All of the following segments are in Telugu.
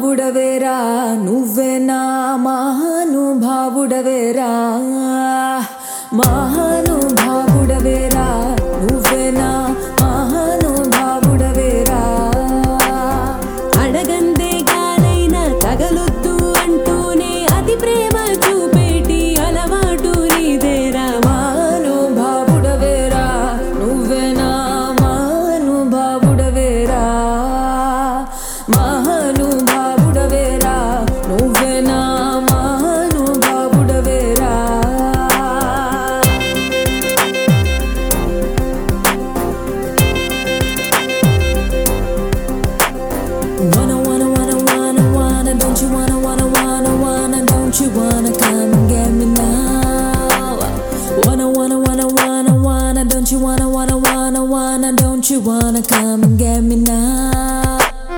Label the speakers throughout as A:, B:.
A: మహానుభావుడవేరా నువ్వే నా మహానుభావుడవేరా మహానుభావుడవేరా నువ్వే నా మహానుభావుడవేరా అడగందే గానైనా తగలొద్దు అంటూనే అతి ప్రేమ చూపేటి అలవాటు నీదేరా మహానుభావుడవేరా నువ్వే నా మహానుభావుడవేరా మహానుభావుడవేరా నువ్వే నా మహానుభావుడవేరా Don't you wanna come and get me now? Don't you wanna, don't you wanna come and get me now?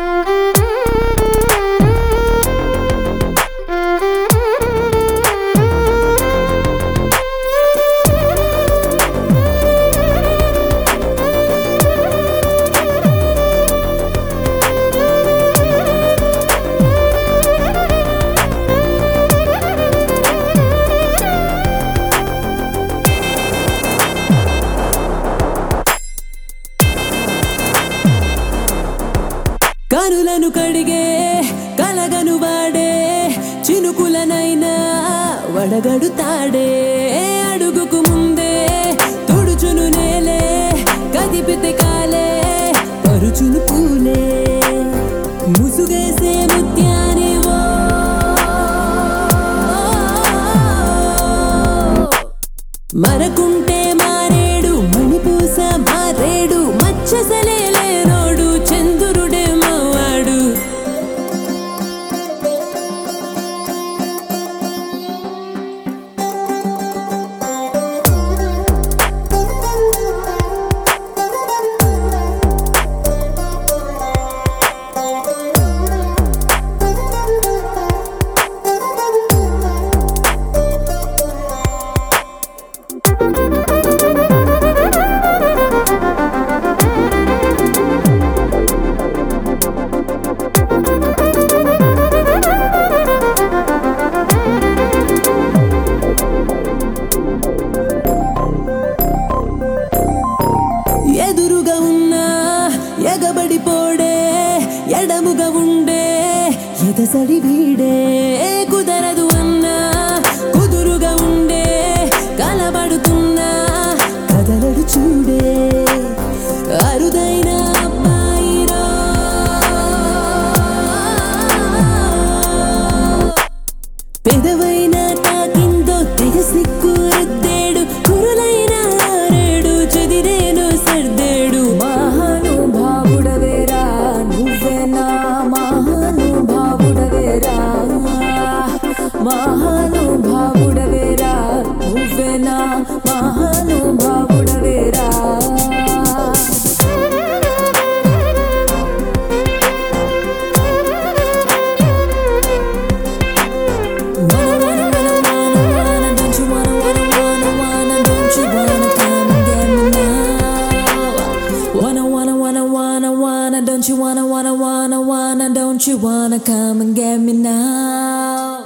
A: కనులను కడిగే కలగను వాడే చినుకులనైనా వడగడుతాడే అడుగుకు ముందే తుడుచును నేలే కదిపితే కాలే పరుచును పూలే ముసుగేసే ముత్యానివో మరకుంటే మారేడు మణిపూస మారేడు మచ్చసలే లేనోడు చంద్రుడే మావాడు ఎదురుగా ఉన్నా ఎగబడిపోడే ఎడముగా ఉండే ఎదసడి వీడే కుదరదు అన్నా కుదురుగా ఉండే కలబడుతున్నా కదలడు చూడే అరుదైన అబ్బాయిరా పెదవైన తాకిందో తెగ సిక్కు రుద్దేడు కురులైన ఆరేడు చెదిరేను సర్దేడు మహానుభావుడవేరా నువ్వే నా మహానుభావుడవేరా మహానుభావుడవేరా నువ్వే నా మహానుభావుడవేరా Don't you wanna, don't you wanna come and get me now?